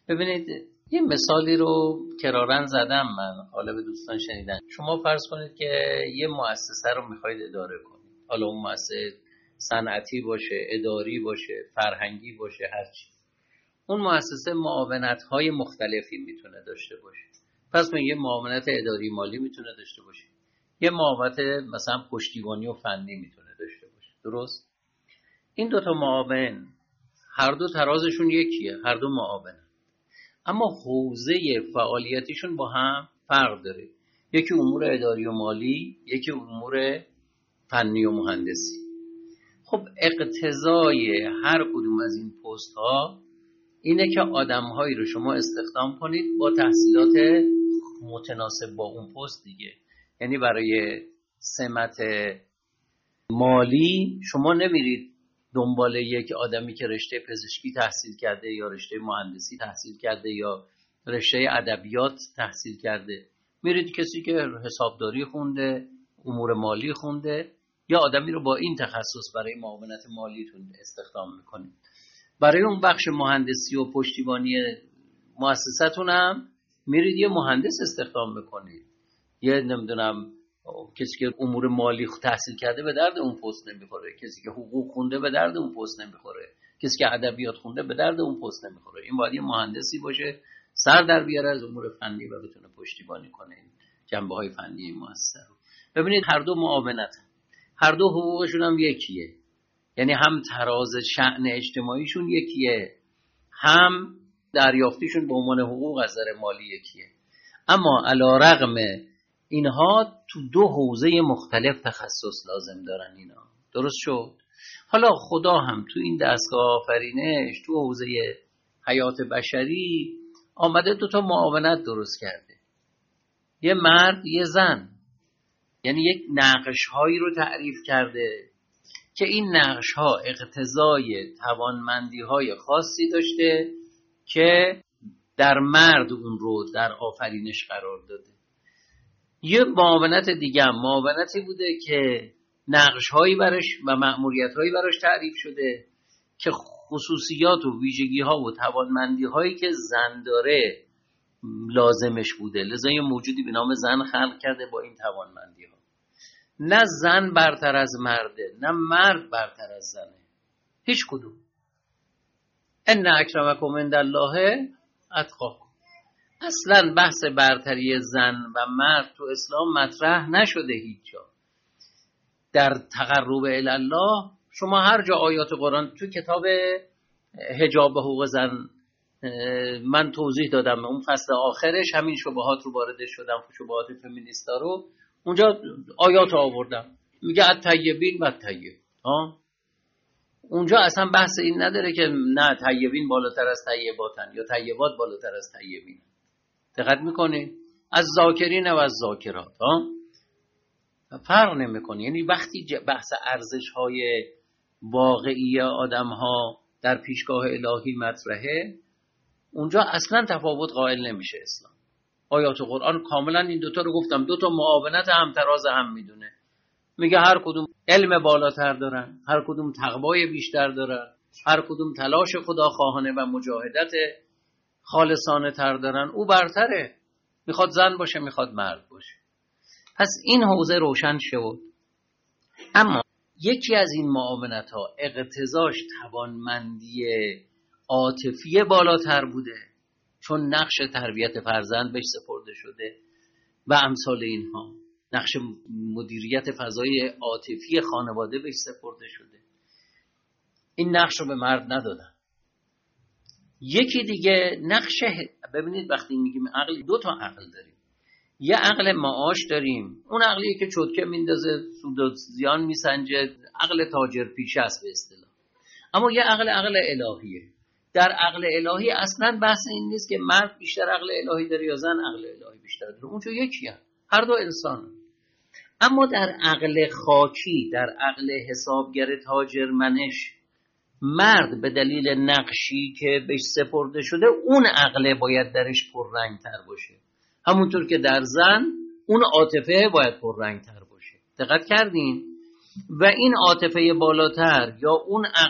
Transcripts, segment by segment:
ببینید یه مثالی رو کرارن زدم من، حالا به دوستان شنیدن. شما فرض کنید که یه مؤسسه رو میخواید اداره کنید، حالا اون مؤسسه صنعتی باشه، اداری باشه، فرهنگی باشه، هرچی. اون مؤسسه معاونت‌های مختلفی میتونه داشته باشه. پس من یه معاونت اداری مالی میتونه داشته باشه، یه معاونت مثلا پشتیبانی و فنی میتونه داشته باشه. درست؟ این دوتا معاون هر دو ترازشون یکیه، هر دو معاون، اما حوزه فعالیتیشون با هم فرق داره. یکی امور اداری و مالی، یکی امور فنی و مهندسی. خب اقتضای هر کدوم از این پست ها اینه که آدم‌هایی رو شما استخدام کنید با تحصیلات متناسب با اون پست دیگه. یعنی برای سمت مالی شما نمیرید دنبال یک آدمی که رشته پزشکی تحصیل کرده یا رشته مهندسی تحصیل کرده یا رشته ادبیات تحصیل کرده. میرید کسی که حسابداری خونده، امور مالی خونده، یا آدمی رو با این تخصص برای معاونت مالیتون استخدام میکنید. برای اون بخش مهندسی و پشتیبانی مؤسسه‌تون هم میرید یه مهندس استخدام میکنید. یه نمیدونم کسی که امور مالی تحصیل کرده به درد اون پست نمیخوره، کسی که حقوق خونده به درد اون پست نمیخوره، کسی که ادبیات خونده به درد اون پست نمیخوره. این باید یه مهندسی باشه سر در بیاره از امور فنی و بتونه پشتیبانی کنه این جنبه‌های فنی مؤسسه رو. ببینید هر دو معاونت، هر دو حقوقشون هم یکیه. یعنی هم تراز شأن اجتماعیشون یکیه، هم دریافتیشون به عنوان حقوق از نظر مالی یکیه. اما علی‌رغم اینها تو دو حوزه مختلف تخصص لازم دارن اینا. درست شد؟ حالا خدا هم تو این دستگاه آفرینش تو حوزه حیات بشری آمده دوتا معاونت درست کرده، یه مرد یه زن. یعنی یک نقش هایی رو تعریف کرده که این نقش ها اقتضای توانمندی های خاصی داشته که در مرد اون رو در آفرینش قرار داده. یه معاونت دیگه هم معاونتی بوده که نقش هایی براش و مأموریت هایی براش تعریف شده که خصوصیات و ویژگی ها و توانمندی هایی که زن داره لازمش بوده، لذا یه موجودی به نام زن خلق کرده با این توانمندی ها. نه زن برتر از مرده، نه مرد برتر از زنه، هیچ کدوم. ان اکرمکم عند الله اتقاکم. اصلا بحث برتری زن و مرد تو اسلام مطرح نشده هیچ جا. در تقرب الی الله شما هر جا آیات قرآن، تو کتاب حجاب و حقوق زن من توضیح دادم، اون فصل آخرش همین شبهات رو وارد شدم، شبهات فمینیستا رو اونجا آیات آوردم. میگه الطیبین و الطیب. اونجا اصلا بحث این نداره که نه طیبین بالاتر از طیباتن یا طیبات بالاتر از طیبین. دقت میکنید؟ از ذاکرین و از ذاکرات فرق نمیکنه. یعنی وقتی بحث ارزش های واقعی آدم ها در پیشگاه الهی مطرحه، اونجا اصلا تفاوت قائل نمیشه اسلام. آیات قرآن کاملا این دوتا رو گفتم، دوتا معاونت همتراز هم میدونه. میگه هر کدوم علم بالاتر دارن، هر کدوم تقوای بیشتر دارن، هر کدوم تلاش خداخواهانه و مجاهدت خالصانه تر دارن، او برتره. میخواد زن باشه میخواد مرد باشه. پس این حوزه روشن شد. اما یکی از این معاونت ها اقتضاش توانمندی عاطفی بالاتر بوده، چون نقش تربیت فرزند بهش سپرده شده و امثال اینها، نقش مدیریت فضای عاطفی خانواده بهش سپرده شده. این نقش رو به مرد ندادن. یکی دیگه نقش، ببینید وقتی میگیم عقل، دو تا عقل داریم. یه عقل معاش داریم، اون عقلیه که چوتکه میندازه، سود و زیان میسنجه، عقل تاجر پیشه است به اصطلاح. اما یه عقل الهیه. در عقل الهی اصلا بحث این نیست که مرد بیشتر عقل الهی داره یا زن عقل الهی بیشتر داره، اونجا یکیه، هر دو انسان. اما در عقل خاکی، در عقل حسابگر تاجر منش، مرد به دلیل نقشی که بهش سپرده شده اون عقل باید درش پررنگ تر باشه، همونطور که در زن اون عاطفه باید پررنگ تر باشه. دقت کردین؟ و این عاطفه بالاتر یا اون عقل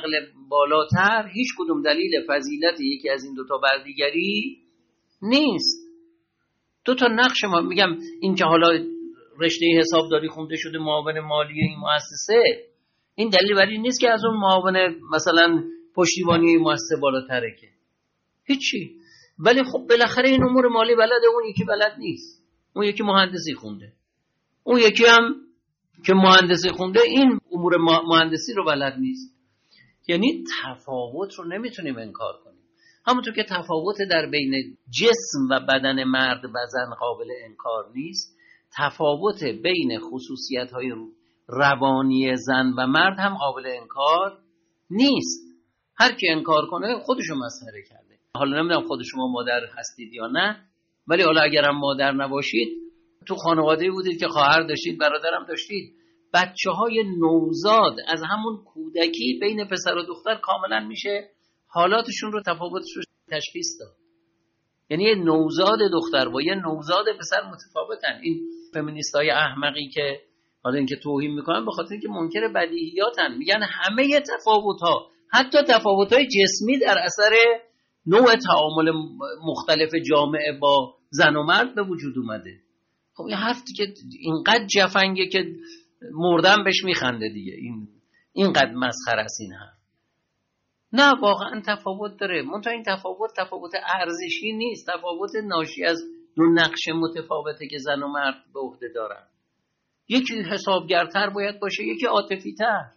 بالاتر هیچ کدوم دلیل فضیلت یکی از این دوتا بر دیگری نیست. دوتا نقش ما میگم این که حالا رشته حسابداری خونده شده معاون مالی این مؤسسه، این دلیل بر این نیست که از اون معاون مثلا پشتیبانی مؤسسه بالاتره که هیچی. ولی خب بالاخره این امور مالی بلده، اون یکی بلد نیست. اون یکی مهندسی خونده، اون یکی هم که مهندسی خونده این امور مهندسی رو بلد نیست. یعنی تفاوت رو نمیتونیم انکار کنیم. همونطور که تفاوت در بین جسم و بدن مرد و زن قابل انکار نیست، تفاوت بین خصوصیت‌های روانی زن و مرد هم قابل انکار نیست. هر کی انکار کنه خودشو مسخره کرده. حالا نمیدونم خود شما مادر هستید یا نه، ولی حالا اگرم مادر نباشید، تو خانواده‌ای بودید که خواهر داشتید، برادرم داشتید، بچه‌های نوزاد از همون کودکی بین پسر و دختر کاملا میشه حالاتشون رو، تفاوتش رو تشخیص داد. یعنی یه نوزاد دختر با یه نوزاد پسر متفاوتن. این فمینیستای احمقی که حالا اینکه توهین میکنن به خاطر اینکه منکر بدیهیاتن، میگن همه تفاوت‌ها، حتی تفاوت‌های جسمی در اثر نوع تعامل مختلف جامعه با زن و مرد به وجود اومده. خب این حرفی که اینقدر جفنگه که مردم بهش میخنده دیگه، اینقدر مسخره است این حرف. نه واقعا تفاوت داره، منتها این تفاوت ارزشی نیست، تفاوت ناشی از دو نقش متفاوته که زن و مرد به عهده دارن. یکی حسابگرتر باید باشه، یکی عاطفی‌تر،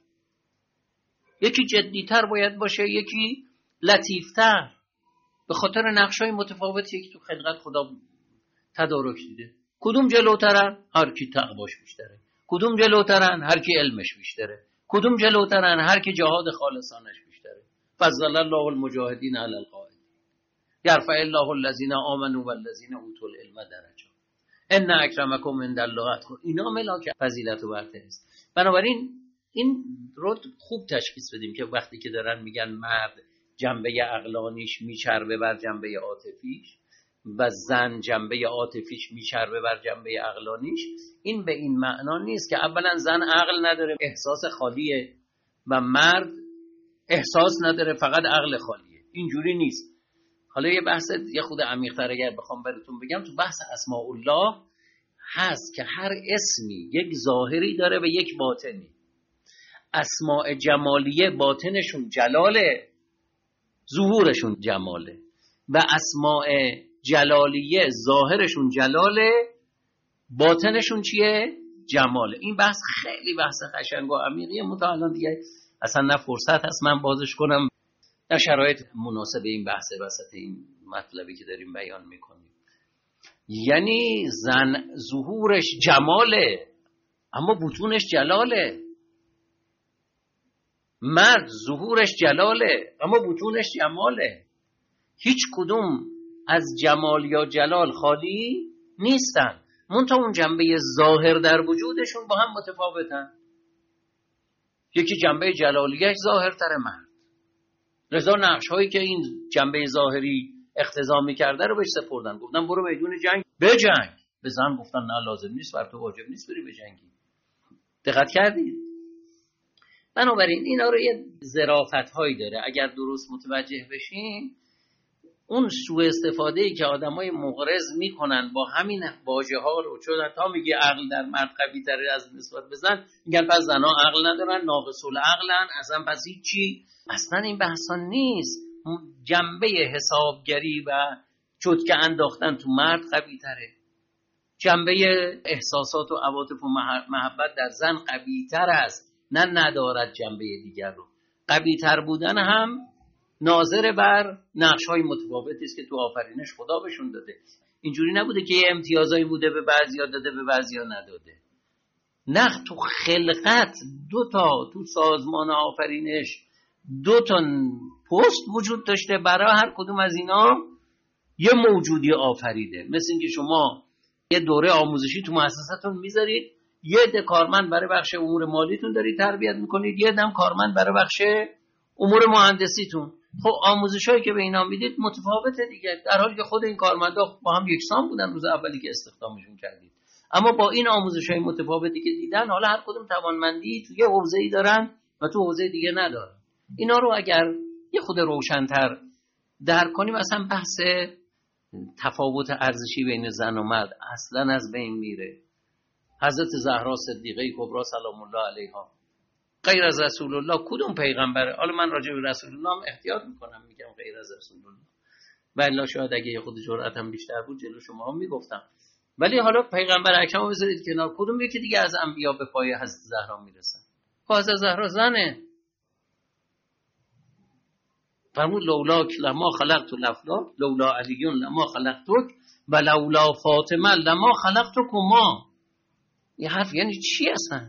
یکی جدی‌تر باید باشه، یکی لطیف‌تر، به خاطر نقش‌های متفاوتی که تو خلقت خدا تدارک دیده. کدوم جلوترن؟ هر کی تقواش بیشتره. کدوم جلوترن؟ هر کی علمش بیشتره. کدوم جلوترن؟ هر کی جهاد خالصانش بیشتره. فضل الله المجاهدین علی القاعدین یرفع الله الذین آمنوا والذین اوتوا العلم درجات ان اکرمکم عند الله اتقاکم. اینا ملاک فضیلت و برتری است. بنابراین این رو خوب تشخیص بدیم که وقتی که دارن میگن مرد جنبه عقلانیش میچربه بر جنبه عاطفیش و زن جنبه عاطفیش میچربه بر جنبه عقلانیش، این به این معنا نیست که اولا زن عقل نداره احساس خالیه و مرد احساس نداره فقط عقل خالیه. اینجوری نیست. حالا یه بحث یه خود عمیق‌تر اگر بخوام براتون بگم، تو بحث اسماء الله هست که هر اسمی یک ظاهری داره و یک باطنی. اسماء جمالیه باطنشون جلاله، ظهورشون جماله، و اسماء جلالیه ظاهرشون جلاله، باطنشون چیه؟ جماله. این بحث خیلی بحث قشنگ و عمیقیه، الان دیگه اصلا نه فرصت هست من بازش کنم نه شرایط مناسب این بحث وسط این مطلبی که داریم بیان میکنیم. یعنی زن ظهورش جماله اما بطونش جلاله، مرد ظهورش جلاله اما بطونش جماله. هیچ کدوم از جمال یا جلال خالی نیستن، منتها اون جنبه ظاهر در وجودشون با هم متفاوتن. یکی جنبه جلالیش ظاهرتر مرد، لذا نقش هایی که این جنبه ظاهری اقتضا میکرده رو بهش سپردن، گفتن برو میدون جنگ بجنگ. به زن گفتن نه لازم نیست، بر تو واجب نیست بری بجنگی. دقت کردید؟ بنابراین اینا رو یه ظرافت هایی داره، اگر درست متوجه بشیم اون سوء استفاده‌ای که آدمای مغرض میکنن با همین واژه ها رو، چون تا میگه عقل در مرد قوی تره از نسبت به زن، میگن پس زنها عقل ندارن، ناقص العقلن، اصلا پس هیچی. اصلا این بحثا نیست. جنبه حسابگری و چتکه انداختن تو مرد قوی تره، جنبه احساسات و عواطف و محبت در زن قوی تر است، نه ندارد جنبه دیگر رو. قوی تر بودن هم ناظر بر نقش‌های متفاوتی است که تو آفرینش خدا بهشون داده. اینجوری نبوده که یه امتیازایی بوده به بعضیا داده به بعضیا نداده. نه، تو خلقت تو سازمان آفرینش 2 پست وجود داشته، برای هر کدوم از اینا یه موجودی آفریده. مثل اینکه شما یه دوره آموزشی تو مؤسسه‌تون میذارید، یه عده کارمند برای بخش امور مالیتون دارید تربیت میکنید، یه عده کارمند برای بخش امور مهندسیتون. خب آموزشایی که به اینا میدید متفاوته دیگه، در حالی که خود این کارمندا با هم یکسان بودن روز اولی که استخدامشون کردید. اما با این آموزش‌های متفاوتی که دیدن، حالا هر کدوم توانمندی توی حوزه‌ای دارن و تو حوزه دیگه ندارن. اینا رو اگر یه خود روشن‌تر درک کنیم، اصلا بحث تفاوت ارزشی بین زن و مرد اصلا از بین میره. حضرت زهرا صدیقه کبری سلام الله علیها غیر از رسول الله کدوم پیغمبره؟ حالا من راجع به رسول الله هم احتیاط میکنم میگم غیر از رسول الله، والله شاید اگه خود جرأتم بیشتر بود جلو شما هم میگفتم، ولی حالا پیغمبر اکرم رو بذارید کنار، کدوم یکی دیگه از انبیا به پای حضرت زهرا میرسن؟ حضرت زهرا زنه، فرمود لولا لما خلقت الافلاک لولا علی لما خلقتک و لولا فاطمه لما خلقتکما. این حرف یعنی چی اصلا؟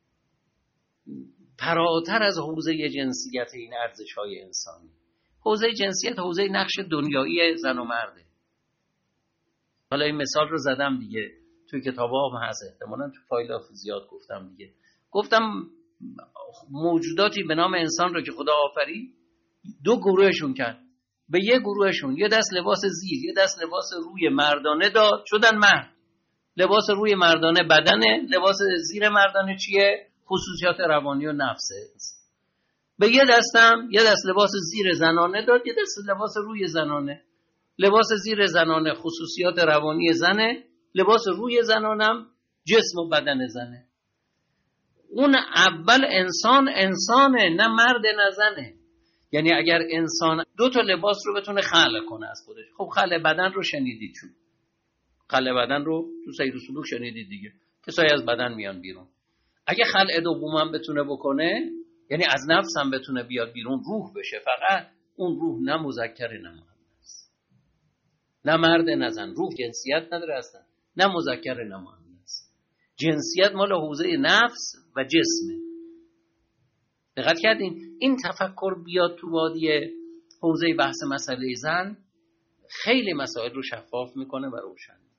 فراتر از حوزه جنسیت این ارزش‌های انسانی. حوزه جنسیت حوزه نقش دنیایی زن و مرده. حالا این مثال رو زدم دیگه، توی کتابام هست، احتمالاً تو فایل زیاد گفتم دیگه. گفتم موجوداتی به نام انسان رو که خدا آفرید دو گروهشون کرد. به یه گروهشون یه دست لباس زیر، یه دست لباس روی مردانه داد، شدن مرد. لباس روی مردانه بدنه، لباس زیر مردانه چیه؟ خصوصیات روانی و نفسه. به یه دستم یه دست لباس زیر زنانه داد، یه دست لباس روی زنانه. لباس زیر زنانه خصوصیات روانی زنه، لباس روی زنانم جسم و بدن زنه. اون اول انسانه، نه مرد نه زنه. یعنی اگر انسان دو تا لباس رو بتونه خلق کنه از خودش، خب خلق بدن رو شنیدید، چون خلق بدن رو تو سیر و سلوک شنیدید دیگه، کسایی از بدن میان بیرون. اگه خلق دومم بتونه بکنه، یعنی از نفس هم بتونه بیاد بیرون، روح بشه، فقط اون روح نه مذکر نه مؤنث، نه مرد نه زن، روح جنسیت نداره اصلا، نه مذکر نه مؤنث. جنسیت مال حوزه نفس و جسمه. دقت کردین؟ این تفکر بیاد تو وادی حوزه بحث مسئله زن، خیلی مسائل رو شفاف میکنه و روشن.